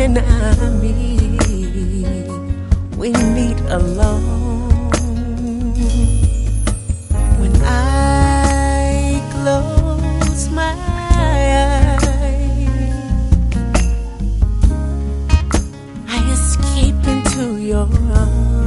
we meet alone. When I close my eyes, I escape into your arms.